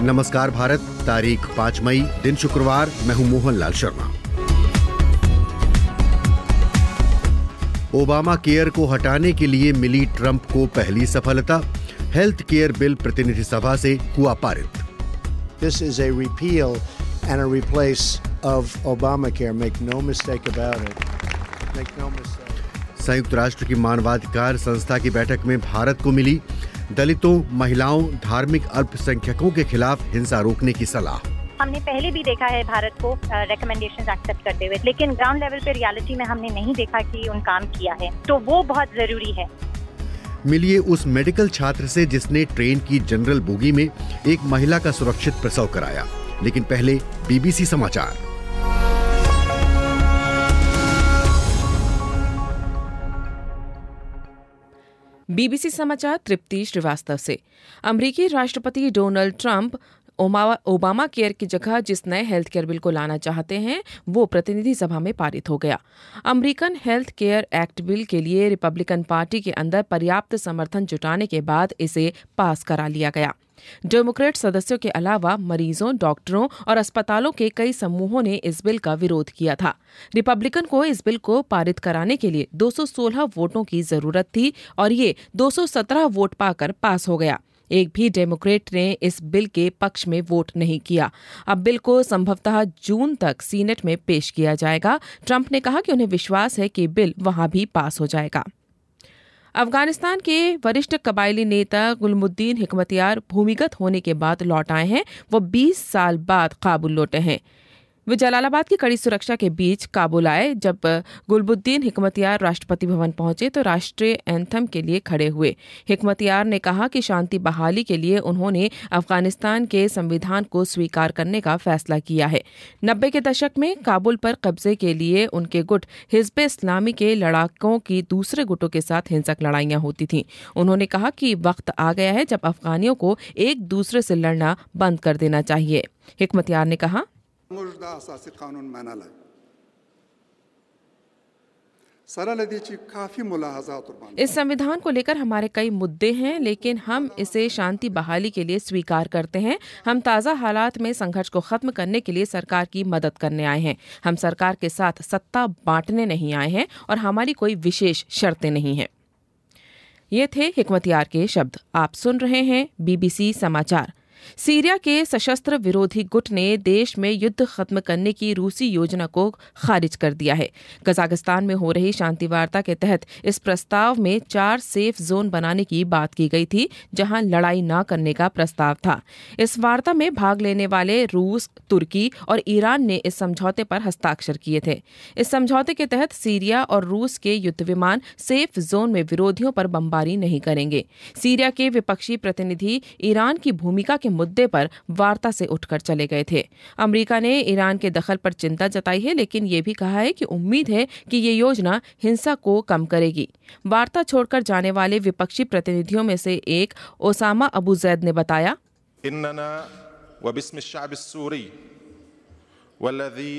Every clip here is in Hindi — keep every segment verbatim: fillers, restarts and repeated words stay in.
नमस्कार भारत, तारीख पाँच मई, दिन शुक्रवार। मैं हूं मोहनलाल शर्मा। ओबामा केयर को हटाने के लिए मिली ट्रंप को पहली सफलता। हेल्थ केयर बिल प्रतिनिधि सभा से हुआ पारित। This is a repeal and a replace of Obamacare. Make no mistake about it. Make no mistake. संयुक्त राष्ट्र की मानवाधिकार संस्था की बैठक में भारत को मिली दलितों, महिलाओं, धार्मिक अल्पसंख्यकों के खिलाफ हिंसा रोकने की सलाह। हमने पहले भी देखा है भारत को रिकमेंडेशंस एक्सेप्ट करते हुए, लेकिन ग्राउंड लेवल पे रियलिटी में हमने नहीं देखा कि उन काम किया है, तो वो बहुत जरूरी है। मिलिए उस मेडिकल छात्र से जिसने ट्रेन की जनरल बोगी में एक महिला का सुरक्षित प्रसव कराया। लेकिन पहले बीबीसी समाचार। बीबीसी समाचार तृप्ति श्रीवास्तव से। अमेरिकी राष्ट्रपति डोनाल्ड ट्रंप ओबामा केयर की जगह जिस नए हेल्थ केयर बिल को लाना चाहते हैं वो प्रतिनिधि सभा में पारित हो गया। American Health Care Act bill के लिए रिपब्लिकन पार्टी के अंदर पर्याप्त समर्थन जुटाने के बाद इसे पास करा लिया गया। डेमोक्रेट सदस्यों के अलावा मरीजों, डॉक्टरों और अस्पतालों के कई समूहों ने इस बिल का विरोध किया था। रिपब्लिकन को इस बिल को पारित कराने के लिए दो सौ सोलह वोटों की जरूरत थी और ये दो सौ सत्रह वोट पाकर पास हो गया। एक भी डेमोक्रेट ने इस बिल के पक्ष में वोट नहीं किया। अब बिल को संभवतः जून तक सीनेट में पेश किया जाएगा। ट्रंप ने कहा कि उन्हें विश्वास है कि बिल वहां भी पास हो जाएगा। अफगानिस्तान के वरिष्ठ कबायली नेता गुलमुद्दीन हिकमतयार भूमिगत होने के बाद लौट आए हैं। वो बीस साल बाद काबुल लौटे हैं। वे जलालाबाद की कड़ी सुरक्षा के बीच काबुल आए। जब गुलमुद्दीन हिकमतयार राष्ट्रपति भवन पहुंचे तो राष्ट्रीय एंथम के लिए खड़े हुए। हिकमतयार ने कहा कि शांति बहाली के लिए उन्होंने अफगानिस्तान के संविधान को स्वीकार करने का फैसला किया है। नब्बे के दशक में काबुल पर कब्जे के लिए उनके गुट हिज़्ब इस्लामी के लड़ाकों की दूसरे गुटों के साथ हिंसक लड़ाइयां होती थीं। उन्होंने कहा कि वक्त आ गया है जब अफगानियों को एक दूसरे से लड़ना बंद कर देना चाहिए। हिकमतयार ने कहा, इस संविधान को लेकर हमारे कई मुद्दे हैं, लेकिन हम इसे शांति बहाली के लिए स्वीकार करते हैं। हम ताज़ा हालात में संघर्ष को खत्म करने के लिए सरकार की मदद करने आए हैं। हम सरकार के साथ सत्ता बांटने नहीं आए हैं और हमारी कोई विशेष शर्तें नहीं हैं। ये थे हिकमतयार के शब्द। आप सुन रहे हैं बीबीसी समाचार। सीरिया के सशस्त्र विरोधी गुट ने देश में युद्ध खत्म करने की रूसी योजना को खारिज कर दिया है। कजाकिस्तान में हो रही शांति वार्ता के तहत इस प्रस्ताव में चार सेफ जोन बनाने की बात की गई थी, जहां लड़ाई न करने का प्रस्ताव था। इस वार्ता में भाग लेने वाले रूस, तुर्की और ईरान ने इस समझौते पर हस्ताक्षर किए थे। इस समझौते के तहत सीरिया और रूस के युद्ध विमान सेफ जोन में विरोधियों पर बमबारी नहीं करेंगे। सीरिया के विपक्षी प्रतिनिधि ईरान की भूमिका के मुद्दे पर वार्ता से उठकर चले गए थे। अमेरिका ने ईरान के दखल पर चिंता जताई है, लेकिन ये भी कहा है कि उम्मीद है कि ये योजना हिंसा को कम करेगी। वार्ता छोड़कर जाने वाले विपक्षी प्रतिनिधियों में से एक ओसामा अबू जैद ने बताया, इन्नना व बिस्म अश-शअब अस्सूरी वल्लज़ी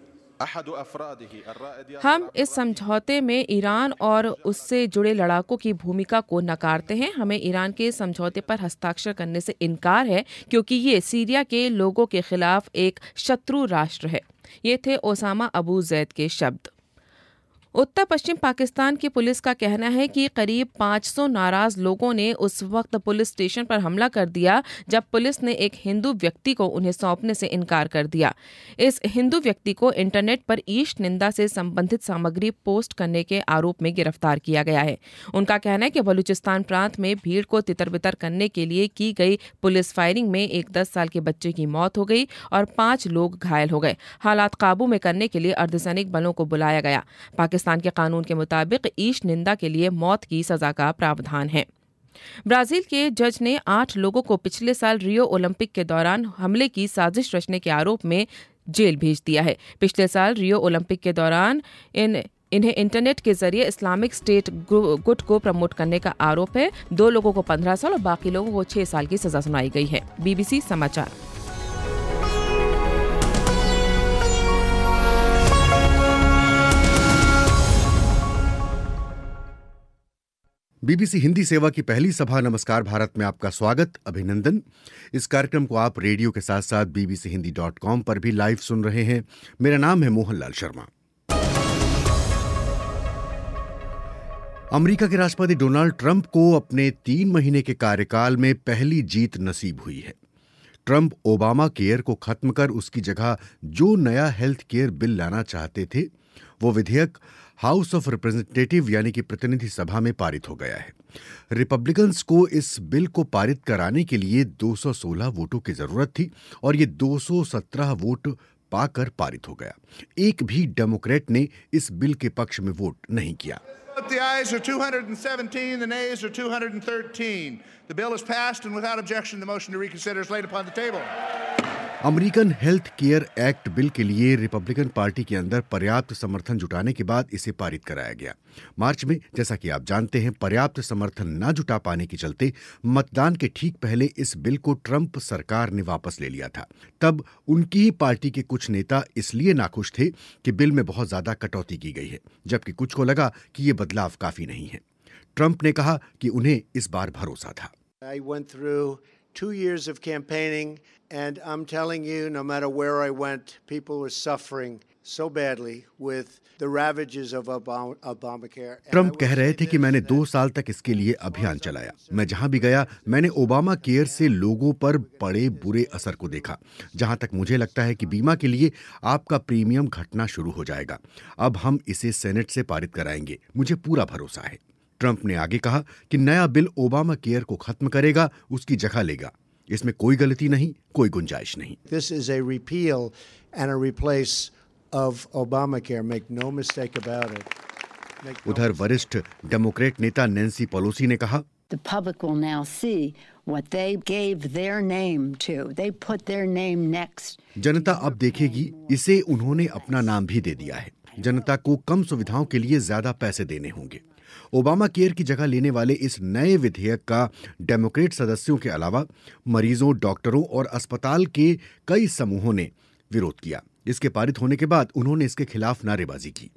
हम इस समझौते में ईरान और उससे जुड़े लड़ाकों की भूमिका को नकारते हैं। हमें ईरान के समझौते पर हस्ताक्षर करने से इनकार है क्योंकि ये सीरिया के लोगों के खिलाफ एक शत्रु राष्ट्र है। ये थे ओसामा अबू जैद के शब्द। उत्तर पश्चिम पाकिस्तान की पुलिस का कहना है कि करीब पाँच सौ नाराज लोगों ने उस वक्त पुलिस स्टेशन पर हमला कर दिया जब पुलिस ने एक हिंदू व्यक्ति को उन्हें सौंपने से इनकार कर दिया। इस हिंदू व्यक्ति को इंटरनेट पर ईश निंदा से संबंधित सामग्री पोस्ट करने के आरोप में गिरफ्तार किया गया है। उनका कहना है कि बलूचिस्तान प्रांत में भीड़ को तितर-बितर करने के लिए की गई पुलिस फायरिंग में एक दस साल के बच्चे की मौत हो गई और पाँच लोग घायल हो गए। हालात काबू में करने के लिए अर्धसैनिक बलों को बुलाया गया। पाकिस्तान के कानून के मुताबिक ईश निंदा के लिए मौत की सजा का प्रावधान है। ब्राजील के जज ने आठ लोगों को पिछले साल रियो ओलंपिक के दौरान हमले की साजिश रचने के आरोप में जेल भेज दिया है। पिछले साल रियो ओलंपिक के दौरान इन इन्हें इंटरनेट के जरिए इस्लामिक स्टेट गुट को प्रमोट करने का आरोप है। दो लोगों को पंद्रह साल और बाकी लोगों को छह साल की सजा सुनाई गई है। बीबीसी समाचार। बीबीसी हिंदी सेवा की पहली सभा नमस्कार भारत में आपका स्वागत, अभिनंदन। इस कार्यक्रम को आप रेडियो के साथ साथ बीबीसी हिंदी डॉट कॉम पर भी लाइव सुन रहे हैं। मेरा नाम है मोहनलाल शर्मा। अमेरिका के राष्ट्रपति डोनाल्ड ट्रंप को अपने तीन महीने के कार्यकाल में पहली जीत नसीब हुई है। ट्रंप ओबामा केयर को खत्म कर उसकी जगह जो नया हेल्थ केयर बिल लाना चाहते थे, वो विधेयक हाउस ऑफ रिप्रेजेंटेटिव यानी कि प्रतिनिधि सभा में पारित हो गया है। रिपब्लिकन्स को इस बिल को पारित कराने के लिए दो सौ सोलह वोटों की जरूरत थी और ये दो सौ सत्रह वोट पाकर पारित हो गया। एक भी डेमोक्रेट ने इस बिल के पक्ष में वोट नहीं किया। The ayes are two hundred seventeen, the nays are two hundred thirteen. The bill is passed and without objection the motion to reconsider is laid upon the table. American Health Care Act bill के लिए रिपब्लिकन पार्टी के अंदर पर्याप्त समर्थन जुटाने के बाद इसे पारित कराया गया। मार्च में, जैसा कि आप जानते हैं, पर्याप्त समर्थन न जुटा पाने के चलते मतदान के ठीक पहले इस बिल को ट्रंप सरकार ने वापस ले लिया था। तब उनकी ही पार्टी के कुछ नेता इसलिए नाखुश थे कि बिल में बहुत ज्यादा कटौती की गई है, जबकि कुछ को लगा कि ये बदलाव काफी नहीं है। ट्रंप ने कहा कि उन्हें इस बार भरोसा था। I went through two years of campaigning, and I'm telling you, no matter where I went, people were suffering so badly with the ravages of Obamacare. Trump कह रहे थे कि मैंने दो साल तक इसके लिए अभियान चलाया। मैं जहां भी गया, मैंने ओबामा केयर से लोगों पर बड़े बुरे असर को देखा। जहां तक मुझे लगता है कि बीमा के लिए आपका प्रीमियम घटना शुरू हो जाएगा। अब हम इसे सेनेट से पारित कराएंगे, मुझे पूरा भरोसा है। ट्रंप ने आगे कहा कि नया बिल ओबामा केयर को खत्म करेगा, उसकी जगह लेगा। इसमें कोई गलती नहीं, कोई गुंजाइश नहीं। This is a repeal and a replace of Obamacare. Make no mistake about it. Make no उधर वरिष्ठ डेमोक्रेट नेता नैन्सी पेलोसी ने कहा, The public will now see what they gave their name to. They put their name next. जनता अब देखेगी, इसे उन्होंने अपना नाम भी दे दिया है। जनता को कम सुविधाओं के लिए ज्यादा पैसे देने होंगे। ओबामा केयर की जगह लेने वाले इस नए विधेयक का डेमोक्रेट सदस्यों के अलावा मरीजों, डॉक्टरों और अस्पताल के कई समूहों ने विरोध किया। इसके पारित होने के बाद उन्होंने इसके खिलाफ नारेबाजी की।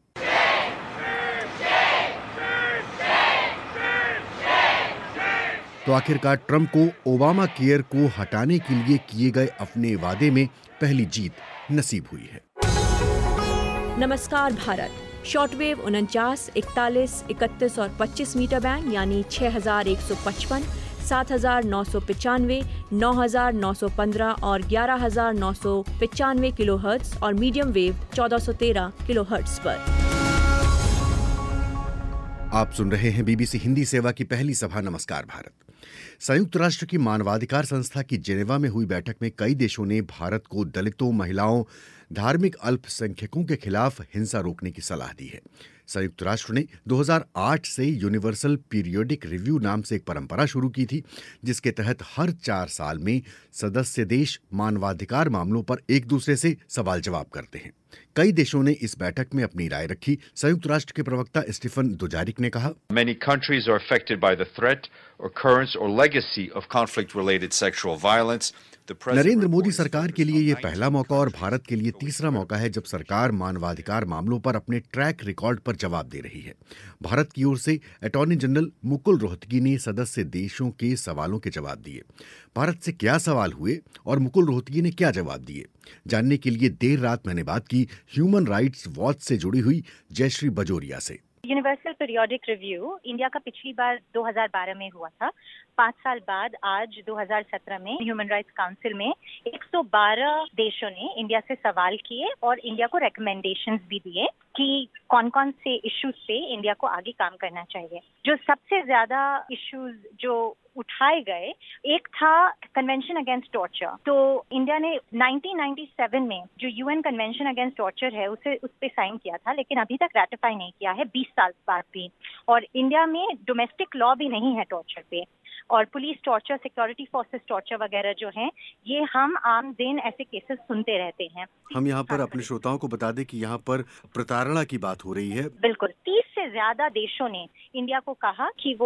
तो आखिरकार ट्रंप को ओबामा केयर को हटाने के लिए किए गए अपने वादे में पहली जीत नसीब हुई है। नमस्कार भारत। शॉर्टवेव उनचास, इकतालीस, इकतीस और पच्चीस मीटर बैंड यानी छह हजार एक सौ पचपन, सात हजार नौ सौ पचानवे, नौ हजार नौ सौ पंद्रह और ग्यारह हजार नौ सौ पचानवे किलो हर्ट्ज और मीडियम वेव चौदह सौ तेरह किलो हर्ट्ज पर। आप सुन रहे हैं बीबीसी हिंदी सेवा की पहली सभा नमस्कार भारत। संयुक्त राष्ट्र की मानवाधिकार संस्था की जेनेवा में हुई बैठक में कई देशों ने भारत को दलितों, महिलाओं, धार्मिक अल्पसंख्यकों के खिलाफ हिंसा रोकने की सलाह दी है। संयुक्त राष्ट्र ने दो हज़ार आठ से यूनिवर्सल पीरियोडिक रिव्यू नाम से एक परंपरा शुरू की थी, जिसके तहत हर चार साल में सदस्य देश मानवाधिकार मामलों पर एक दूसरे से सवाल जवाब करते हैं। कई देशों ने इस बैठक में अपनी राय रखी। संयुक्त राष्ट्र के प्रवक्ता स्टीफन दुजारिक ने कहा, Many countries are affected by the threat, occurrence or legacy of conflict-related sexual violence. Narendra Modi सरकार के लिए ये पहला मौका और भारत के लिए तीसरा मौका है जब सरकार मानवाधिकार मामलों पर अपने ट्रैक रिकॉर्ड पर जवाब दे रही है। भारत की ओर से अटॉर्नी जनरल मुकुल रोहतगी ने सदस्य देशों के सवालों के जवाब दिए। भारत से क्या सवाल हुए और मुकुल रोहतगी ने क्या जवाब दिए, जानने के लिए देर रात मैंने बात की ह्यूमन राइट्स वॉच से जुड़ी हुई जयश्री बजोरिया से। यूनिवर्सल पीरियोडिक रिव्यू इंडिया का पिछली बार दो हज़ार बारह में हुआ था। पाँच साल बाद आज दो हज़ार सत्रह में ह्यूमन राइट्स काउंसिल में एक सौ बारह देशों ने इंडिया से सवाल किए और इंडिया को रिकमेंडेशंस भी दिए कि कौन कौन से इश्यूज पे इंडिया को आगे काम करना चाहिए। जो सबसे ज्यादा इश्यूज जो उठाए गए, एक था कन्वेंशन अगेंस्ट टॉर्चर। तो इंडिया ने नाइनटीन नाइंटी सेवन में जो यूएन कन्वेंशन अगेंस्ट टॉर्चर है उसे उस पे साइन किया था, लेकिन अभी तक रैटिफाई नहीं किया है, बीस साल बाद भी। और इंडिया में डोमेस्टिक लॉ भी नहीं है टॉर्चर पे, और police torture, security forces torture वगैरह जो हैं, ये हम आम दिन ऐसे केसेस सुनते रहते हैं। हम यहाँ पर अपने श्रोताओं को बता दें कि यहाँ पर प्रताड़ना की बात हो रही है। बिल्कुल, तीस से ज्यादा देशों ने इंडिया को कहा कि वो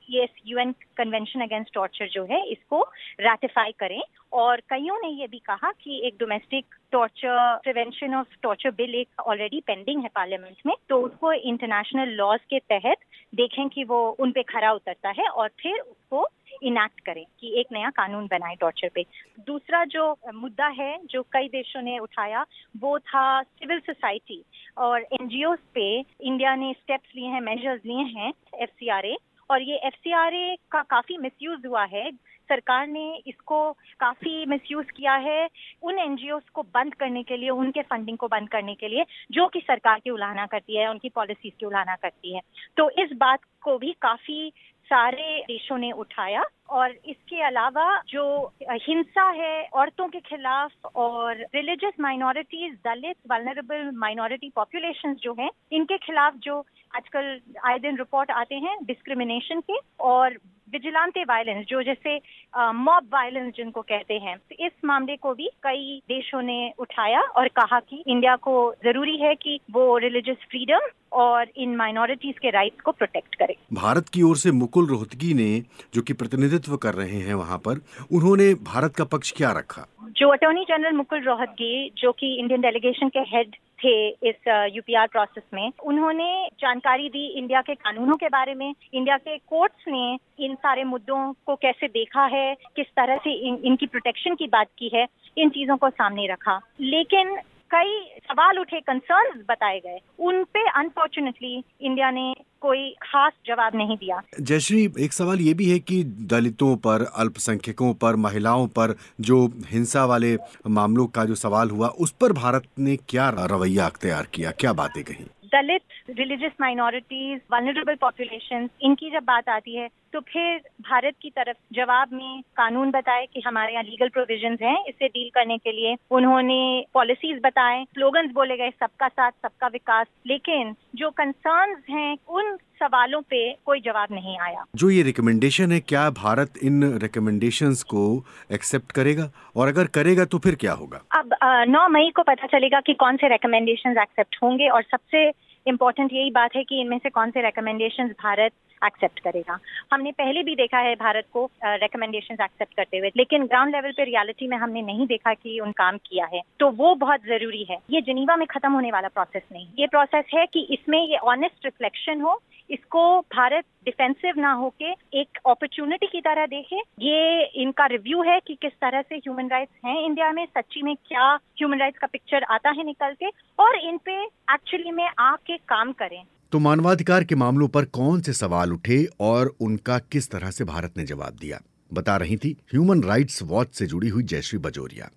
ये यूएन कन्वेंशन अगेंस्ट टॉर्चर जो है इसको रैटिफाई करें। और कईयों ने ये भी कहा कि एक domestic torture prevention of torture bill एक ऑलरेडी पेंडिंग है पार्लियामेंट में, तो उसको इंटरनेशनल लॉज के तहत देखें कि वो उन पे खरा उतरता है और फिर उसको इनैक्ट करें कि एक नया कानून बनाए टॉर्चर पे। दूसरा जो मुद्दा है जो कई देशों ने उठाया वो था सिविल सोसाइटी और एनजीओज पे इंडिया ने स्टेप्स लिए हैं, मेजर्स लिए हैं एफसीआरए, और ये एफसीआरए का काफी मिसयूज हुआ है। सरकार ने इसको काफी मिसयूज किया है उन एनजीओज को बंद करने के लिए, उनके फंडिंग को बंद करने के लिए जो कि सरकार की उल्लंघना करती है, उनकी पॉलिसीज की उल्लंघना करती है। तो इस बात को भी काफी सारे देशों ने उठाया। और इसके अलावा जो हिंसा है औरतों के खिलाफ और religious minorities, Dalit, vulnerable minority populations जो हैं, इनके खिलाफ जो आजकल आए दिन रिपोर्ट आते हैं डिस्क्रिमिनेशन के, और विजिलेंटे वायलेंस जो जैसे मॉब वायलेंस जिनको कहते हैं, तो इस मामले को भी कई देशों ने उठाया और कहा कि इंडिया को जरूरी है कि वो रिलीजियस फ्रीडम और इन माइनॉरिटीज के राइट्स को प्रोटेक्ट करे। भारत की ओर से मुकुल रोहतगी ने जो कि प्रतिनिधित्व कर रहे हैं वहाँ पर, उन्होंने भारत का पक्ष क्या रखा? जो अटॉर्नी जनरल मुकुल रोहतगी जो कि इंडियन डेलीगेशन के हेड थे इस यूपीआर प्रोसेस में, उन्होंने जानकारी दी इंडिया के कानूनों के बारे में, इंडिया के कोर्ट्स ने इन सारे मुद्दों को कैसे देखा है, किस तरह से इन, इनकी प्रोटेक्शन की बात की है, इन चीजों को सामने रखा। लेकिन कई सवाल उठे, कंसर्न्स बताए गए, उन पे अनफॉर्चुनेटली इंडिया ने कोई खास जवाब नहीं दिया। जयश्री, एक सवाल ये भी है कि दलितों पर, अल्पसंख्यकों पर, महिलाओं पर जो हिंसा वाले मामलों का जो सवाल हुआ, उस पर भारत ने क्या रवैया अख्तियार किया, क्या बातें कही? Dalit, religious minorities, vulnerable populations, इनकी जब बात आती है तो फिर भारत की तरफ जवाब में कानून बताए कि हमारे यहाँ लीगल प्रोविजंस हैं इससे डील करने के लिए। उन्होंने पॉलिसीज बताए, स्लोगन्स बोले गए, सबका साथ सबका विकास, लेकिन जो कंसर्न्स हैं उन सवालों पे कोई जवाब नहीं आया। जो ये रिकमेंडेशन है, क्या भारत इन रिकमेंडेशंस को एक्सेप्ट करेगा, और अगर करेगा तो फिर क्या होगा? अब नौ मई को पता चलेगा कि कौन से रिकमेंडेशंस एक्सेप्ट होंगे, और सबसे इम्पोर्टेंट यही बात है कि इनमें से कौन से रिकमेंडेशंस भारत एक्सेप्ट करेगा। हमने पहले भी देखा है भारत को रिकमेंडेशंस एक्सेप्ट करते हुए, लेकिन ग्राउंड लेवल पे रियलिटी में हमने नहीं देखा कि उन काम किया है, तो वो बहुत जरूरी है। ये जिनीवा में खत्म होने वाला प्रोसेस नहीं, ये प्रोसेस है कि इसमें ये ऑनेस्ट रिफ्लेक्शन हो, इसको भारत डिफेंसिव ना होके एक अपॉर्चुनिटी की तरह देखे। ये इनका रिव्यू है कि किस तरह से ह्यूमन राइट्स हैं इंडिया में, सच्ची में क्या ह्यूमन राइट्स का पिक्चर आता है निकल के, और इन पे एक्चुअली में आके काम करें। तो मानवाधिकार के मामलों पर कौन से सवाल उठे और उनका किस तरह से भारत ने जवाब दिया, बता रही थी ह्यूमन राइट्स वॉच से जुड़ी हुई जयश्री बजोरिया।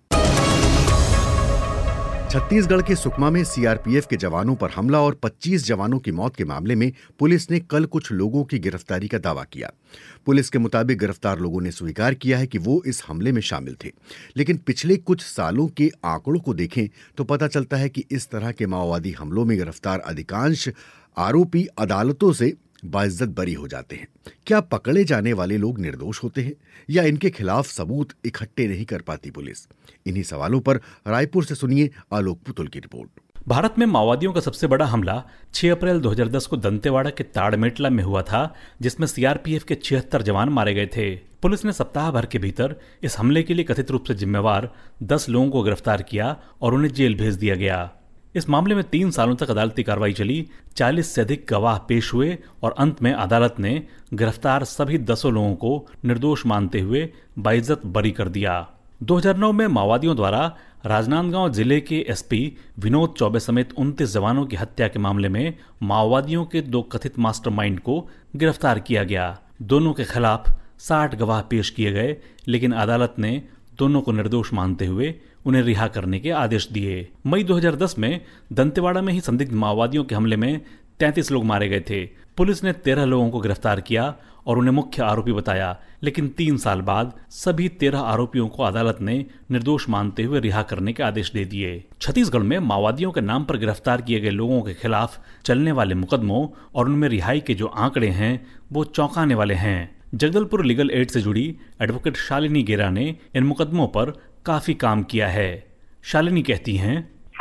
छत्तीसगढ़ के सुकमा में सीआरपीएफ के जवानों पर हमला और पच्चीस जवानों की मौत के मामले में पुलिस ने कल कुछ लोगों की गिरफ्तारी का दावा किया। पुलिस के मुताबिक गिरफ्तार लोगों ने स्वीकार किया है कि वो इस हमले में शामिल थे, लेकिन पिछले कुछ सालों के आंकड़ों को देखें तो पता चलता है कि इस तरह के माओवादी हमलों में गिरफ्तार अधिकांश आरोपी अदालतों से बाइज्जत बरी हो जाते हैं। क्या पकड़े जाने वाले लोग निर्दोष होते हैं या इनके खिलाफ सबूत इकट्ठे नहीं कर पाती पुलिस? इन्हीं सवालों पर रायपुर से सुनिए आलोक पुतुल की रिपोर्ट। भारत में माओवादियों का सबसे बड़ा हमला छह अप्रैल दो हज़ार दस को दंतेवाड़ा के ताड़मेटला में हुआ था, जिसमें सीआरपीएफ के छिहत्तर जवान मारे गए थे। पुलिस ने सप्ताह भर के भीतर इस हमले के लिए कथित रूप से जिम्मेवार दस लोगों को गिरफ्तार किया और उन्हें जेल भेज दिया गया। इस मामले में तीन सालों तक अदालती कार्रवाई चली, चालीस से अधिक गवाह पेश हुए और अंत में अदालत ने गिरफ्तार सभी दसों लोगों को निर्दोष मानते हुए बाइज्जत बरी कर दिया। दो हज़ार नौ में माओवादियों द्वारा राजनांदगांव जिले के एसपी विनोद चौबे समेत उनतीस जवानों की हत्या के मामले में माओवादियों के दो कथित मास्टरमाइंड को गिरफ्तार किया गया। दोनों के खिलाफ साठ गवाह पेश किए गए, लेकिन अदालत ने दोनों को निर्दोष मानते हुए उन्हें रिहा करने के आदेश दिए। मई दो हज़ार दस में दंतेवाड़ा में ही संदिग्ध माओवादियों के हमले में तैंतीस लोग मारे गए थे। पुलिस ने तेरह लोगों को गिरफ्तार किया और उन्हें मुख्य आरोपी बताया, लेकिन तीन साल बाद सभी तेरह आरोपियों को अदालत ने निर्दोष मानते हुए रिहा करने के आदेश दे दिए। छत्तीसगढ़ में माओवादियों के नाम पर गिरफ्तार किए गए लोगों के खिलाफ चलने वाले मुकदमों और उनमें रिहाई के जो आंकड़े हैं वो चौंकाने वाले हैं। जगदलपुर लीगल एड से जुड़ी एडवोकेट शालिनी गेरा ने इन मुकदमों पर काफी काम किया है। शालिनी कहती हैं,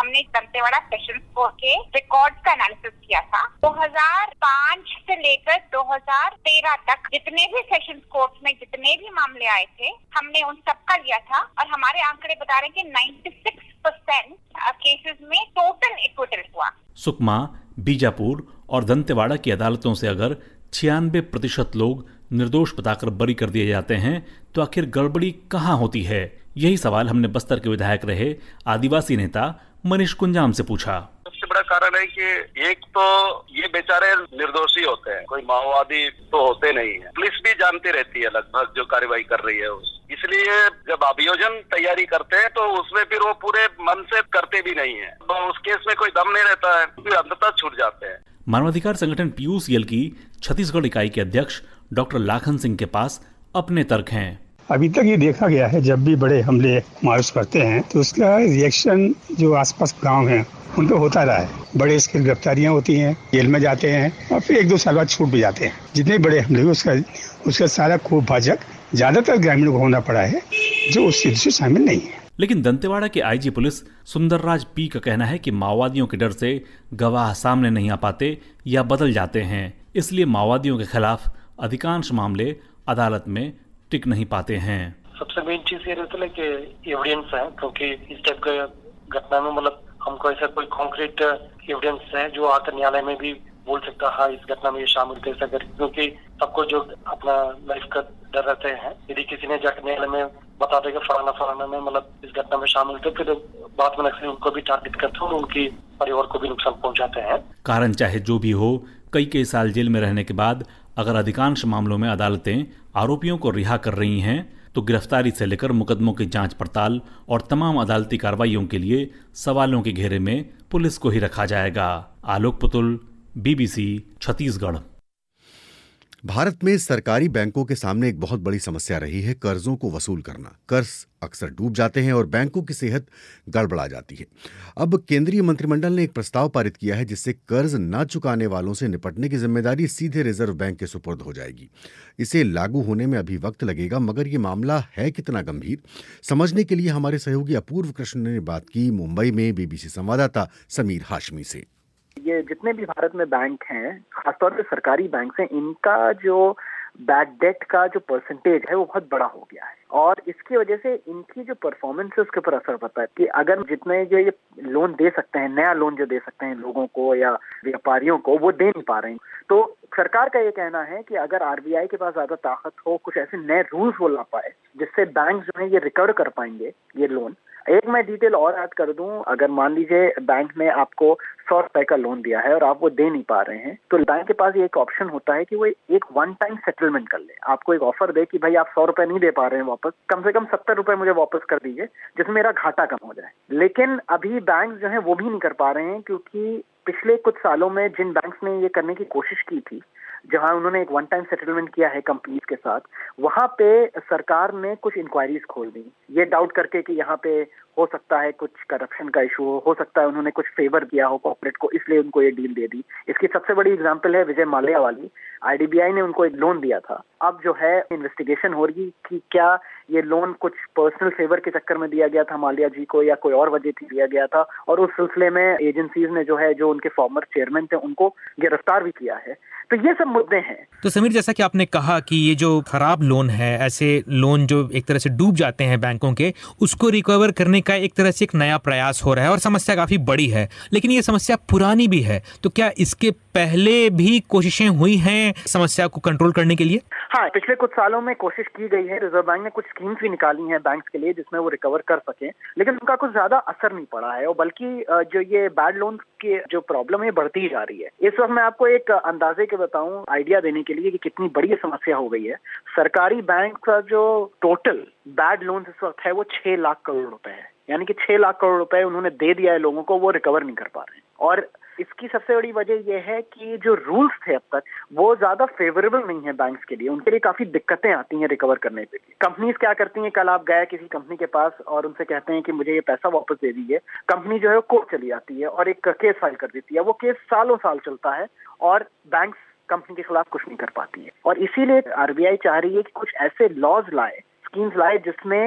हमने दंतेवाड़ा सेशंस कोर्ट के रिकॉर्ड्स का एनालिसिस किया था। दो हज़ार पाँच से लेकर दो हज़ार तेरह तक जितने भी सेशंस कोर्ट में जितने भी मामले आए थे, हमने उन सबका लिया था और हमारे आंकड़े बता रहे हैं कि छियानवे परसेंट केसेस में टोटल एक्विटल हुआ। सुकमा, बीजापुर और दंतेवाड़ा की अदालतों से अगर छियानवे प्रतिशत लोग निर्दोष बताकर बरी कर दिए जाते हैं तो आखिर गड़बड़ी कहाँ होती है? यही सवाल हमने बस्तर के विधायक रहे आदिवासी नेता मनीष कुंजाम से पूछा। सबसे बड़ा कारण है कि एक तो ये बेचारे निर्दोषी होते हैं, कोई माओवादी तो होते नहीं है। पुलिस भी जानती रहती है लगभग जो कार्रवाई कर रही है उस, इसलिए जब अभियोजन तैयारी करते हैं तो उसमें फिर वो पूरे मन से करते भी नहीं है, तो उस केस में कोई दम नहीं रहता है, फिर अंततः छूट जाते हैं। मानवाधिकार संगठन पीयूष यल की छत्तीसगढ़ इकाई के अध्यक्ष डॉक्टर लाखन सिंह के पास अपने तर्क हैं। अभी तक ये देखा गया है जब भी बड़े हमले मायूस करते हैं तो उसका रिएक्शन जो आसपास गांव हैं उन पे होता रहा है। बड़े स्केल गिरफ्तारियां होती हैं, जेल में जाते हैं और फिर एक दो साल बाद छूट भी जाते हैं। जितने बड़े हमले हुए उसका उसका सारा खूब भाजक ज्यादातर ग्रामीणों को होना पड़ा है जो उस चीज से शामिल नहीं है। लेकिन दंतेवाड़ा के आईजी पुलिस सुंदरराज पी का कहना है कि माओवादियों के डर से गवाह सामने नहीं आ पाते या बदल जाते हैं, इसलिए माओवादियों के खिलाफ अधिकांश मामले अदालत में टिक नहीं पाते हैं। सबसे मेन चीज ये रहता है कि एविडेंस है, क्योंकि इस टाइप का घटना में मतलब हमको ऐसा कोई कॉन्क्रीट एविडेंस है जो आकर न्यायालय में भी बोल सकता है हाँ इस घटना में ये शामिल थे ऐसा कर, क्योंकि सबको जो अपना लाइफ का डर रहते हैं, यदि किसी ने जाकर न्यायालय में बता देगा फलाना फलाना में मतलब इस घटना में शामिल थे, फिर बाद में नक्सली उनको भी टारगेट करते हैं और उनकी परिवार को भी नुकसान पहुंचाते हैं। कारण चाहे जो भी हो, कई कई साल जेल में रहने के बाद अगर अधिकांश मामलों में अदालतें आरोपियों को रिहा कर रही हैं तो गिरफ्तारी से लेकर मुकदमों की जांच पड़ताल और तमाम अदालती कार्रवाइयों के लिए सवालों के घेरे में पुलिस को ही रखा जाएगा। आलोक पुतुल, बीबीसी, छत्तीसगढ़। भारत में सरकारी बैंकों के सामने एक बहुत बड़ी समस्या रही है कर्जों को वसूल करना। कर्ज अक्सर डूब जाते हैं और बैंकों की सेहत गड़बड़ा जाती है। अब केंद्रीय मंत्रिमंडल ने एक प्रस्ताव पारित किया है जिससे कर्ज न चुकाने वालों से निपटने की जिम्मेदारी सीधे रिजर्व बैंक के सुपुर्द हो जाएगी। इसे लागू होने में अभी वक्त लगेगा, मगर ये मामला है कितना गंभीर, समझने के लिए हमारे सहयोगी अपूर्व कृष्ण ने बात की मुंबई में बीबीसी संवाददाता समीर हाशमी से। ये जितने भी भारत में बैंक हैं, खासतौर पे सरकारी बैंक हैं, इनका जो बैड डेट का जो परसेंटेज है वो बहुत बड़ा हो गया है और इसकी वजह से इनकी जो परफॉर्मेंस है उसके ऊपर असर पड़ता है कि अगर जितने जो ये लोन दे सकते हैं, नया लोन जो दे सकते हैं लोगों को या व्यापारियों को, वो दे नहीं पा रहे हैं। तो सरकार का ये कहना है कि अगर आरबीआई के पास ज्यादा ताकत हो, कुछ ऐसे नए रूल्स वो ला पाए जिससे बैंक जो है ये रिकवर कर पाएंगे ये लोन। एक मैं डिटेल और ऐड कर दूं, अगर मान लीजिए बैंक ने आपको सौ रुपए का लोन दिया है और आप वो दे नहीं पा रहे हैं तो बैंक के पास ये एक ऑप्शन होता है कि वो एक वन टाइम सेटलमेंट कर ले, आपको एक ऑफर दे कि भाई आप सौ रुपए नहीं दे पा रहे हैं वापस, कम से कम सत्तर रुपए मुझे वापस कर दीजिए जिसमें मेरा घाटा कम हो जाए। लेकिन अभी बैंक जो है वो भी नहीं कर पा रहे हैं क्योंकि पिछले कुछ सालों में जिन बैंक्स ने ये करने की कोशिश की थी, जहां उन्होंने एक वन टाइम सेटलमेंट किया है कंपनीज के साथ, वहां पे सरकार ने कुछ इंक्वायरीज खोल दी, ये डाउट करके कि यहाँ पे हो सकता है कुछ करप्शन का इशू हो, हो सकता है उन्होंने कुछ फेवर किया हो कॉर्पोरेट को, इसलिए उनको ये डील दे दी। इसकी सबसे बड़ी एग्जांपल है विजय माल्या वाली। आईडीबीआई ने उनको एक लोन दिया था, अब जो है इन्वेस्टिगेशन हो रही कि क्या ये लोन कुछ पर्सनल फेवर के चक्कर में दिया गया था माल्या जी को या कोई और वजह थी दिया गया था, और उस सिलसिले में एजेंसीज ने जो है जो उनके फॉर्मर चेयरमैन थे उनको गिरफ्तार भी किया है। तो ये सब मुद्दे हैं। तो समीर, जैसा कि आपने कहा कि ये जो खराब लोन है, ऐसे लोन जो एक तरह से डूब जाते हैं बैंकों के, उसको रिकवर करने का एक तरह से एक नया प्रयास हो रहा है और समस्या काफी बड़ी है, लेकिन ये समस्या पुरानी भी है। तो क्या इसके पहले भी कोशिशें हुई हैं समस्या को कंट्रोल करने के लिए? हाँ, पिछले कुछ सालों में कोशिश की गई है। रिजर्व बैंक ने कुछ स्कीम्स भी निकाली हैं बैंक्स के लिए जिसमें वो रिकवर कर सकें, लेकिन उनका कुछ ज्यादा असर नहीं पड़ा है और बल्कि जो ये बैड लोन की जो प्रॉब्लम है बढ़ती ही जा रही है। इस वक्त मैं आपको एक अंदाजे के बताऊं, आइडिया देने के लिए कि कितनी बड़ी समस्या हो गई है। सरकारी बैंक का जो टोटल बैड लोन इस वक्त है वो छह लाख करोड़ रुपए है, यानी कि छह लाख करोड़ रुपए उन्होंने दे दिया है लोगों को, वो रिकवर नहीं कर पा रहे हैं। और इसकी सबसे बड़ी वजह यह है कि जो रूल्स थे अब तक वो ज्यादा फेवरेबल नहीं है बैंक्स के लिए, उनके लिए काफी दिक्कतें आती हैं रिकवर करने के लिए। कंपनीज क्या करती हैं, कल आप गए किसी कंपनी के पास और उनसे कहते हैं कि मुझे ये पैसा वापस दे दीजिए, कंपनी जो है कोर्ट चली जाती है और एक केस फाइल कर देती है। वो केस सालों साल चलता है और बैंक्स कंपनी के खिलाफ कुछ नहीं कर पाती है। और इसीलिए आरबीआई चाह रही है कि कुछ ऐसे लॉज लाए, स्कीम्स लाए जिसमें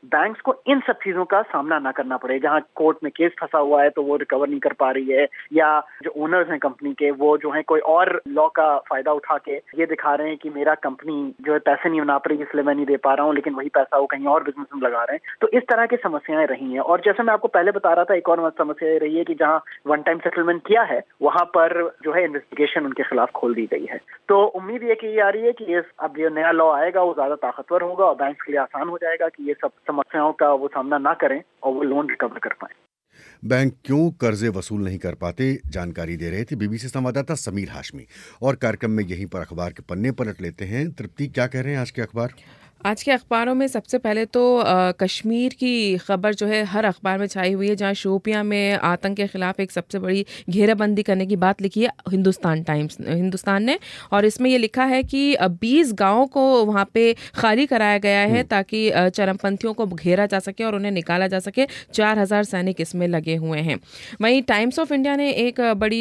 बैंक्स को इन सब चीजों का सामना ना करना पड़े। जहां कोर्ट में केस फंसा हुआ है तो वो रिकवर नहीं कर पा रही है, या जो ओनर्स हैं कंपनी के वो जो है कोई और लॉ का फायदा उठा के ये दिखा रहे हैं कि मेरा कंपनी जो है पैसे नहीं बना पा रही इसलिए मैं नहीं दे पा रहा हूँ, लेकिन वही पैसा वो कहीं और बिजनेस में लगा रहे हैं। तो इस तरह की समस्याएं रही हैं। और जैसे मैं आपको पहले बता रहा था, एक और समस्या ये रही है कि जहां वन टाइम सेटलमेंट किया है वहां पर जो है इन्वेस्टिगेशन उनके खिलाफ खोल दी गई है। तो उम्मीद ये की जा रही है कि ये अब जो नया लॉ आएगा वो ज्यादा ताकतवर होगा और बैंक के लिए आसान हो जाएगा कि ये सब समस्याओं का वो सामना ना करें और वो लोन रिकवर कर पाएं। बैंक क्यों कर्जे वसूल नहीं कर पाते, जानकारी दे रहे थे बीबीसी संवाददाता समीर हाशमी। और कार्यक्रम में यहीं पर अखबार के पन्ने पलट लेते हैं। तृप्ति, क्या कह रहे हैं आज के अखबार? आज के अखबारों में सबसे पहले तो आ, कश्मीर की खबर जो है हर अखबार में छाई हुई है, जहां शोपियां में आतंक के खिलाफ एक सबसे बड़ी घेराबंदी करने की बात लिखी है हिंदुस्तान टाइम्स हिंदुस्तान ने। और इसमें ये लिखा है कि बीस गांवों को वहां पे खाली कराया गया है ताकि चरमपंथियों को घेरा जा सके और उन्हें निकाला जा सके। चार हजार सैनिक इसमें लगे हुए हैं। वहीं टाइम्स ऑफ इंडिया ने एक बड़ी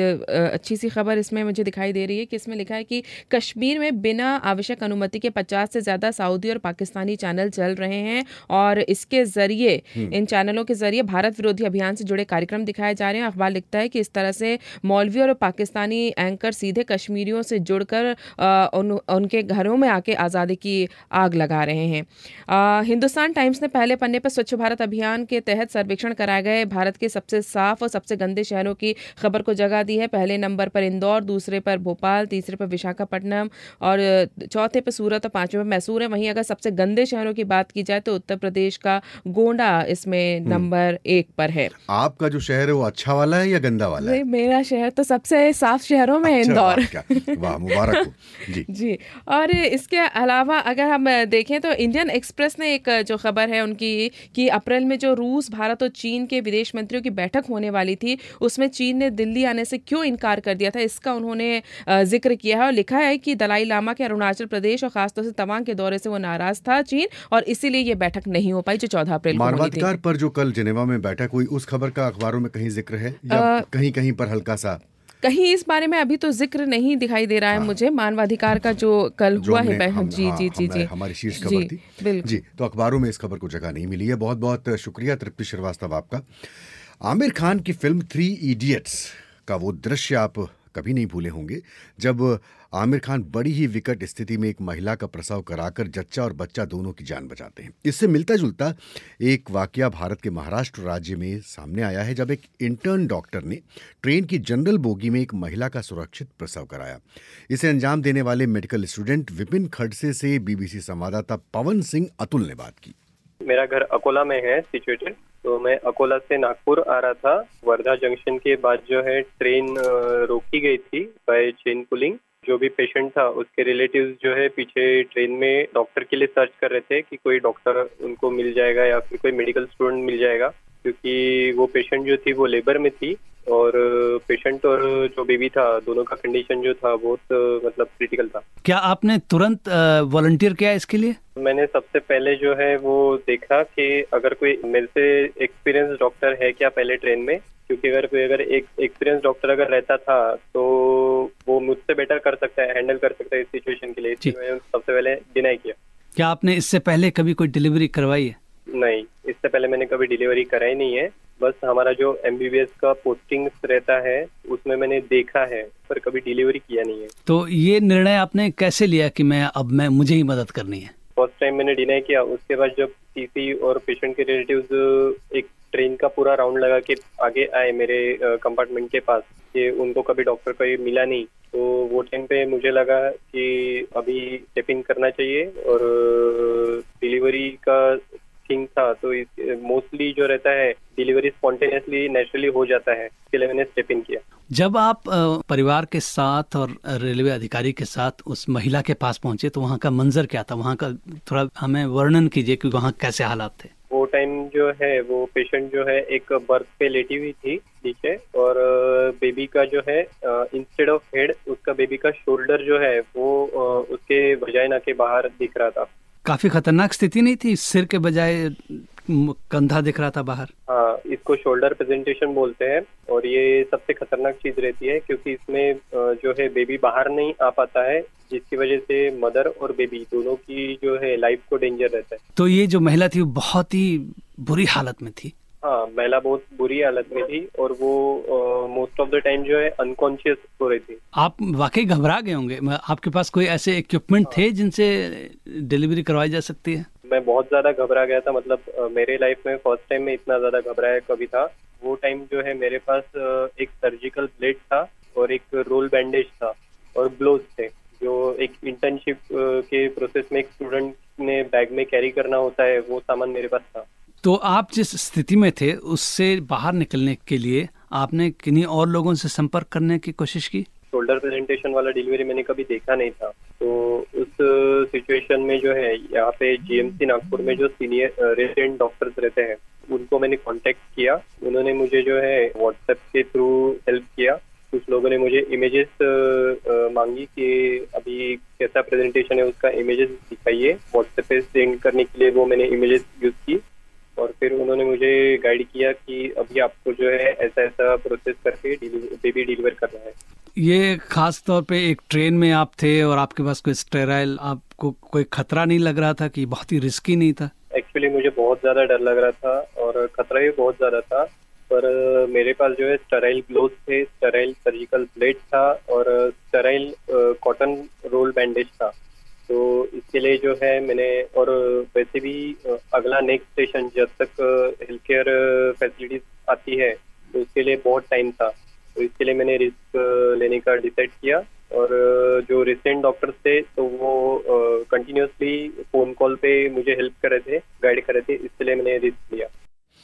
अच्छी सी खबर इसमें मुझे दिखाई दे रही है कि इसमें लिखा है कि कश्मीर में बिना आवश्यक अनुमति के पचास से ज्यादा सऊदी और पाकिस्तानी चैनल चल रहे हैं और इसके जरिए इन चैनलों के जरिए भारत विरोधी अभियान से जुड़े कार्यक्रम दिखाए जा रहे हैं। अखबार लिखता है कि इस तरह से मौलवी और पाकिस्तानी एंकर सीधे कश्मीरियों से जुड़कर उन, उनके घरों में आके आज़ादी की आग लगा रहे हैं। आ, हिंदुस्तान टाइम्स ने पहले पन्ने पर स्वच्छ भारत अभियान के तहत सर्वेक्षण कराए गए भारत के सबसे साफ और सबसे गंदे शहरों की खबर को जगह दी है। पहले नंबर पर इंदौर, दूसरे पर भोपाल, तीसरे पर विशाखापट्टनम और चौथे पर सूरत और पांचवें पर मैसूर है। वहीं अगर सबसे गंदे शहरों की बात की जाए तो उत्तर प्रदेश का गोंडा इसमें नंबर एक पर है। आपका जो शहर है वो अच्छा वाला है या गंदा वाला है? मेरा शहर तो सबसे साफ शहरों में अच्छा, इंदौर। वाह, मुबारक हो। जी जी। और इसके अलावा अगर हम देखें तो इंडियन एक्सप्रेस ने एक जो खबर है उनकी कि अप्रैल में जो रूस, भारत और चीन के विदेश मंत्रियों की बैठक होने वाली थी उसमें चीन ने दिल्ली आने से क्यों इनकार कर दिया था, इसका उन्होंने जिक्र किया है और लिखा है कि दलाई लामा के अरुणाचल प्रदेश और खासतौर से तवांग के दौरे से वो नाराज था चीन और इसीलिए ये बैठक नहीं हो पाई जो चौदह अप्रैल को होनी थी। मानवाधिकार पर जो कल जिनेवा में बैठक हुई उस खबर का अखबारों में कहीं जिक्र है या कहीं कहीं पर हल्का सा? कहीं इस बारे में अभी तो जिक्र नहीं दिखाई दे रहा है मुझे। मानवाधिकार का जो कल हुआ है हम, जी जी जी जी हमारी शीर्ष खबर थी जी, तो अखबारों में इस खबर को जगह नहीं मिली है। बहुत बहुत शुक्रिया तृप्ति श्रीवास्तव आपका। आमिर खान की फिल्म थ्री इडियट्स का वो दृश्य आप कभी नहीं भूले होंगे जब आमिर खान बड़ी ही विकट स्थिति में एक महिला का प्रसव कराकर जच्चा और बच्चा दोनों की जान बचाते हैं। इससे मिलता जुलता एक वाकया भारत के महाराष्ट्र राज्य में सामने आया है जब एक इंटर्न डॉक्टर ने ट्रेन की जनरल बोगी में एक महिला का सुरक्षित प्रसव कराया। इसे अंजाम देने वाले मेडिकल स्टूडेंट विपिन खड़से से बीबीसी संवाददाता पवन सिंह अतुल ने बात की। मेरा घर अकोला में है सिचुएटेड, तो मैं अकोला से नागपुर आ रहा था। वर्धा जंक्शन के बाद जो है ट्रेन रोकी गई थी बाय चेन पुलिंग। जो भी पेशेंट था उसके रिलेटिव्स जो है पीछे ट्रेन में डॉक्टर के लिए सर्च कर रहे थे कि कोई डॉक्टर उनको मिल जाएगा या फिर कोई मेडिकल स्टूडेंट मिल जाएगा, क्योंकि वो पेशेंट जो थी वो लेबर में थी और पेशेंट और जो बेबी था दोनों का कंडीशन जो था बहुत मतलब क्रिटिकल था। क्या आपने तुरंत वॉलंटियर किया इसके लिए? मैंने सबसे पहले जो है वो देखा कि अगर कोई मेरे से एक्सपीरियंस डॉक्टर है क्या पहले ट्रेन में, क्योंकि अगर कोई अगर एक एक्सपीरियंस डॉक्टर अगर रहता था तो वो मुझसे बेटर कर सकता है, हैंडल कर सकता है इस सिचुएशन के लिए। इसलिए मैंने सबसे पहले डिनाई किया। क्या आपने इससे पहले कभी कोई डिलीवरी करवाई है? नहीं, इससे पहले मैंने कभी डिलीवरी कराई नहीं है। बस हमारा जो एमबीबीएस का पोस्टिंग रहता है उसमें मैंने देखा है पर कभी डिलीवरी किया नहीं है। तो ये निर्णय आपने कैसे लिया कि मैं अब मैं मुझे ही मदद करनी है? फर्स्ट टाइम मैंने डिनाई किया, उसके बाद जब टीसी और पेशेंट के रिलेटिव्स एक ट्रेन का पूरा राउंड लगा के आगे आए मेरे कंपार्टमेंट के पास कि उनको कभी डॉक्टर कोई मिला नहीं, तो वो टाइम पे मुझे लगा कि अभी स्टेप इन करना चाहिए और डिलीवरी का थिंग था। तो मोस्टली जो रहता है डिलीवरी स्पॉन्टेनियसली नेचुरली हो जाता है, इसके लिए मैंने स्टेप इन किया। जब आप परिवार के साथ और रेलवे अधिकारी के साथ उस महिला के पास पहुंचे तो वहाँ का मंजर क्या था? वहाँ का थोड़ा हमें वर्णन कीजिए कि वहाँ कैसे हालात थे। वो टाइम जो है वो पेशेंट जो है एक बर्थ पे लेटी हुई थी नीचे और बेबी का जो है इंस्टेड ऑफ हेड उसका बेबी का शोल्डर जो है वो उसके वजाइना के बाहर दिख रहा था। काफी खतरनाक स्थिति नहीं थी? सिर के बजाय कंधा दिख रहा था बाहर। हाँ, इसको शोल्डर प्रेजेंटेशन बोलते हैं और ये सबसे खतरनाक चीज रहती है क्योंकि इसमें जो है बेबी बाहर नहीं आ पाता है, जिसकी वजह से मदर और बेबी दोनों की जो है लाइफ को डेंजर रहता है। तो ये जो महिला थी वो बहुत ही बुरी हालत में थी। हाँ, महिला बहुत बुरी हालत में थी और वो मोस्ट ऑफ द टाइम जो है अनकॉन्शियस हो रही थी। आप वाकई घबरा गए होंगे। आपके पास कोई ऐसे इक्विपमेंट थे जिनसे डिलीवरी करवाई जा सकती है? मैं बहुत ज्यादा घबरा गया था, मतलब मेरे लाइफ में फर्स्ट टाइम में इतना ज्यादा घबराया कभी था। वो टाइम जो है मेरे पास एक सर्जिकल ब्लेड था और एक रोल बैंडेज था और ग्लोव्स थे, जो एक इंटर्नशिप के प्रोसेस में एक स्टूडेंट ने बैग में कैरी करना होता है, वो सामान मेरे पास था। तो आप जिस स्थिति में थे उससे बाहर निकलने के लिए आपने किन्हीं और लोगों से संपर्क करने की कोशिश की? शोल्डर प्रेजेंटेशन वाला डिलीवरी मैंने कभी देखा नहीं था, तो उस सिचुएशन में जो है यहाँ पे जीएमसी नागपुर में जो सीनियर रेजिडेंट डॉक्टर्स रहते हैं उनको मैंने कांटेक्ट किया। उन्होंने मुझे जो है व्हाट्सएप के थ्रू हेल्प किया। कुछ लोगों ने मुझे इमेजेस मांगी कि अभी कैसा प्रेजेंटेशन है उसका इमेजेस दिखाइए, व्हाट्सएप पे सेंड करने के लिए वो मैंने इमेजेस यूज की और फिर उन्होंने मुझे गाइड किया कि अभी आपको जो है ऐसा ऐसा प्रोसेस करके बेबी डिलीवर करना है। ये खास तौर पे एक ट्रेन में आप थे और आपके पास कोई स्टेराइल, आपको कोई खतरा नहीं लग रहा था कि बहुत ही रिस्की नहीं था? एक्चुअली मुझे बहुत ज्यादा डर लग रहा था और खतरा भी बहुत ज्यादा था, पर मेरे पास जो है स्टेराइल ग्लोव्स थे, स्टेराइल सर्जिकल ब्लेड था और स्टेराइल कॉटन रोल बैंडेज था। तो इसके लिए जो है मैंने, और वैसे भी अगला नेक्स्ट स्टेशन जब तक हेल्थ केयर फैसिलिटीज आती है तो उसके लिए बहुत टाइम था, तो इसके लिए मैंने रिस्क लेने का डिसाइड किया। और जो रिसेंट डॉक्टर्स थे तो वो कंटिन्यूसली फोन कॉल पे मुझे हेल्प कर रहे थे, गाइड कर रहे थे, इसलिए मैंने रिस्क लिया।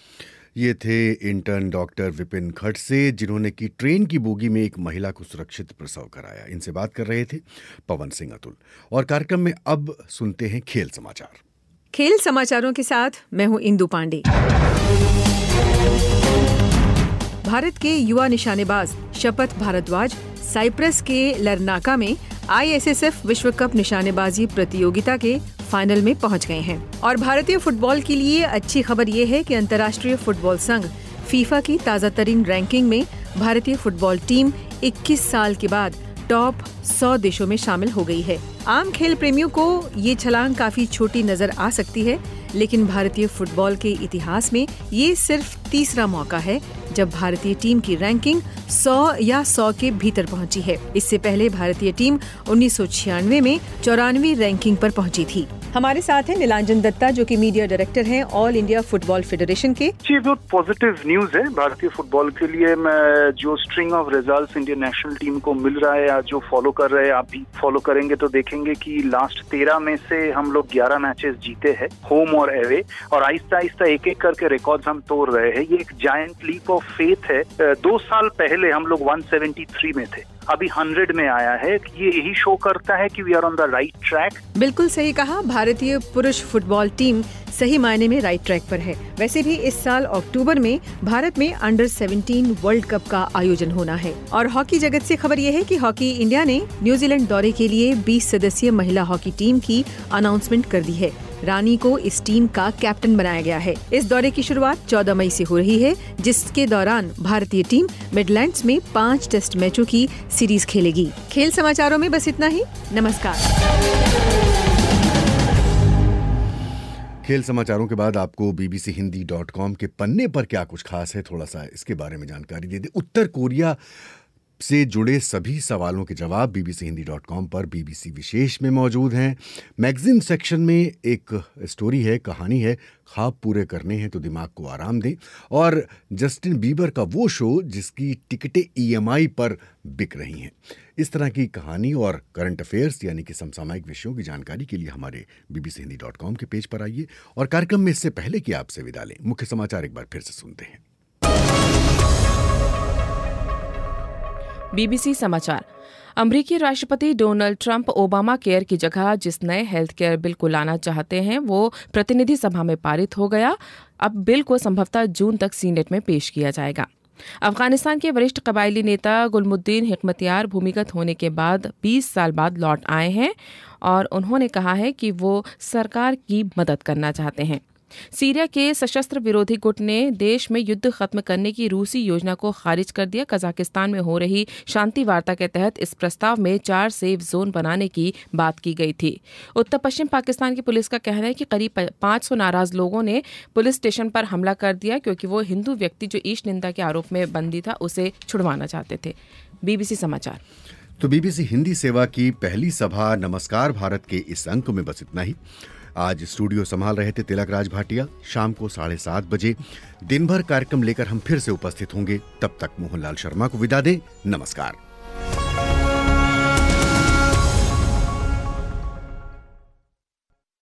ये थे इंटर्न डॉक्टर विपिन खड़से, जिन्होंने की ट्रेन की बोगी में एक महिला को सुरक्षित प्रसव कराया। इनसे बात कर रहे थे पवन सिंह अतुल। और कार्यक्रम में अब सुनते हैं खेल समाचार। खेल समाचारों के साथ मैं हूं इंदु पांडे। भारत के युवा निशानेबाज शपथ भारद्वाज साइप्रस के लरनाका में आईएसएसएफ विश्व कप निशानेबाजी प्रतियोगिता के फाइनल में पहुंच गए हैं। और भारतीय फुटबॉल के लिए अच्छी खबर ये है कि अंतर्राष्ट्रीय फुटबॉल संघ फीफा की ताज़ा तरीन रैंकिंग में भारतीय फुटबॉल टीम इक्कीस साल के बाद टॉप सौ देशों में शामिल हो गई है। आम खेल प्रेमियों को ये छलांग काफी छोटी नजर आ सकती है, लेकिन भारतीय फुटबॉल के इतिहास में ये सिर्फ तीसरा मौका है जब भारतीय टीम की रैंकिंग सौ या सौ के भीतर पहुंची है। इससे पहले भारतीय टीम उन्नीस सौ छियानवे में चौरानवी रैंकिंग पर पहुंची थी। हमारे साथ हैं नीलांजन दत्ता, जो कि मीडिया डायरेक्टर हैं ऑल इंडिया फुटबॉल फेडरेशन के। ये बहुत पॉजिटिव न्यूज है भारतीय फुटबॉल के लिए। मैं जो string of results Indian national team को मिल रहा है, आज जो फॉलो कर रहे हैं, आप भी फॉलो करेंगे तो देखेंगे कि लास्ट तेरह में से हम लोग ग्यारह मैचेस जीते हैं, होम और एवे, और आहिस्ता आहिस्ता एक एक करके रिकॉर्ड्स हम तोड़ रहे हैं। ये एक जायंट लीप ऑफ फेथ है। दो साल पहले हम लोग एक सौ तिहत्तर में थे, अभी सौ में आया है। ये यही शो करता है कि we are on the right track. बिल्कुल सही कहा, भारतीय पुरुष फुटबॉल टीम सही मायने में राइट ट्रैक पर है। वैसे भी इस साल अक्टूबर में भारत में अंडर सत्रह वर्ल्ड कप का आयोजन होना है। और हॉकी जगत से खबर यह है कि हॉकी इंडिया ने न्यूजीलैंड दौरे के लिए बीस सदस्यीय महिला हॉकी टीम की अनाउंसमेंट कर दी है। रानी को इस टीम का कैप्टन बनाया गया है। इस दौरे की शुरुआत चौदह मई से हो रही है, जिसके दौरान भारतीय टीम मिडलैंड्स में पाँच टेस्ट मैचों की सीरीज खेलेगी। खेल समाचारों में बस इतना ही। नमस्कार। खेल समाचारों के बाद आपको बीबीसी हिंदी डॉट कॉम के पन्ने पर क्या कुछ खास है, थोड़ा सा इसके बारे में जानकारी दे दें। उत्तर कोरिया से जुड़े सभी सवालों के जवाब बीबीसी हिंदी डॉट कॉम पर बीबीसी विशेष में मौजूद हैं। मैगजीन सेक्शन में एक स्टोरी है, कहानी है, ख्वाब पूरे करने हैं तो दिमाग को आराम दें। और जस्टिन बीबर का वो शो जिसकी टिकटें ईएमआई पर बिक रही हैं। इस तरह की कहानी और करंट अफेयर्स यानी कि समसामयिक विषयों की जानकारी के लिए हमारे बीबीसी हिंदी डॉट कॉम के पेज पर आइए। और कार्यक्रम में इससे पहले कि आपसे विदा लें, मुख्य समाचार एक बार फिर से सुनते हैं। बीबीसी समाचार। अमेरिकी राष्ट्रपति डोनाल्ड ट्रंप ओबामा केयर की जगह जिस नए हेल्थ केयर बिल को लाना चाहते हैं वो प्रतिनिधि सभा में पारित हो गया। अब बिल को संभवतः जून तक सीनेट में पेश किया जाएगा। अफगानिस्तान के वरिष्ठ कबायली नेता गुलमुद्दीन हिकमतयार भूमिगत होने के बाद बीस साल बाद लौट आए हैं और उन्होंने कहा है कि वो सरकार की मदद करना चाहते हैं। सीरिया के सशस्त्र विरोधी गुट ने देश में युद्ध खत्म करने की रूसी योजना को खारिज कर दिया। कजाकिस्तान में हो रही शांति वार्ता के तहत इस प्रस्ताव में चार सेफ जोन बनाने की बात की गई थी। उत्तर पश्चिम पाकिस्तान की पुलिस का कहना है कि करीब पाँच सौ नाराज लोगों ने पुलिस स्टेशन पर हमला कर दिया क्योंकि वो हिंदू व्यक्ति जो ईश निंदा के आरोप में बंदी था उसे छुड़वाना चाहते थे। बीबीसी समाचार। तो बीबीसी हिंदी सेवा की पहली सभा नमस्कार भारत के इस अंक में बस इतना ही। आज स्टूडियो संभाल रहे थे तिलक राज भाटिया। शाम को साढ़े सात बजे दिन भर कार्यक्रम लेकर हम फिर से उपस्थित होंगे। तब तक मोहनलाल शर्मा को विदा दें। नमस्कार।